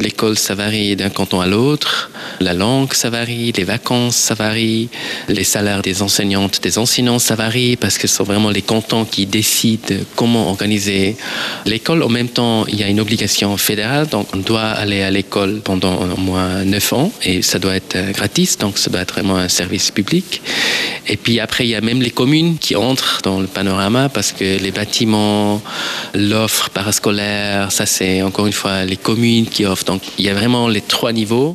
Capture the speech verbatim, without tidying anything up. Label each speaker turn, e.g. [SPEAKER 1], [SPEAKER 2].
[SPEAKER 1] l'école, ça varie d'un canton à l'autre. La langue, ça varie. Les vacances, ça varie. Les salaires des enseignantes, des enseignants, ça varie parce que ce sont vraiment les cantons qui décident comment organiser l'école. En même temps, il y a une obligation fédérale, donc on doit aller à l'école pendant au moins neuf ans et ça doit être gratis, donc ça doit être vraiment un service public. Et puis après, il y a même les communes qui entrent dans le panorama parce que les bâtiments, l'offre parascolaire, ça c'est encore une fois les communes qui offrent. Donc il y a vraiment les trois niveaux.